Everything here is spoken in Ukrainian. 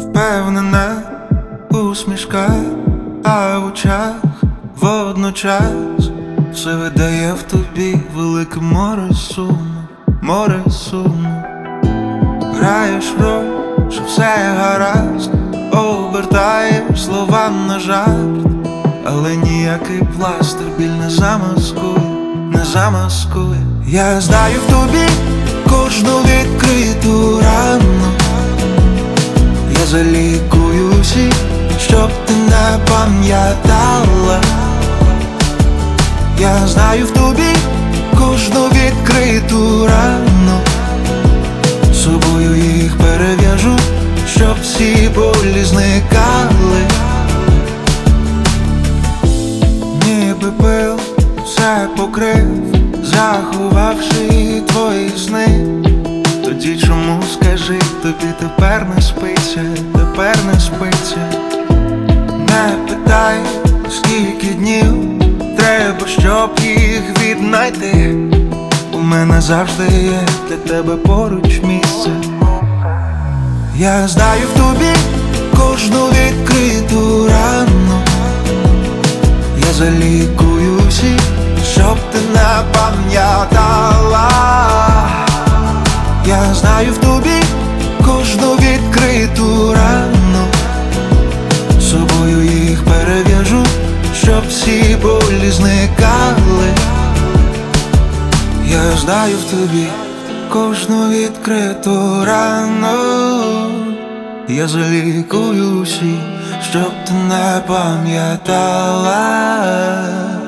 впевнена усмішка, а в очах водночас все видає в тобі велике море суму. Граєш роль, що все гаразд, обертаєш слова на жарт, але ніякий пластир біль не замаскує. Я знаю в тобі кожну відкриту рану, я залікую всі, щоб ти не пам'ятала. Я знаю в тобі кожну відкриту рану, собою їх перев'яжу, щоб всі болі зникали. Ніби пил все покрив, заховавши твої сни. Тоді чому, скажи, тобі тепер не спиться? Не питай, скільки днів треба, щоб їх віднайти. У мене завжди є для тебе поруч місце. Я знаю в тобі кожну відкриту рану, я залікую всі, щоб ти не пам'ятала. Я знаю в тобі кожну відкриту рану, собою їх перев'яжу, щоб всі болі зникали. Я знаю в тобі кожну відкриту рану, я залікую всі, щоб ти не пам'ятала.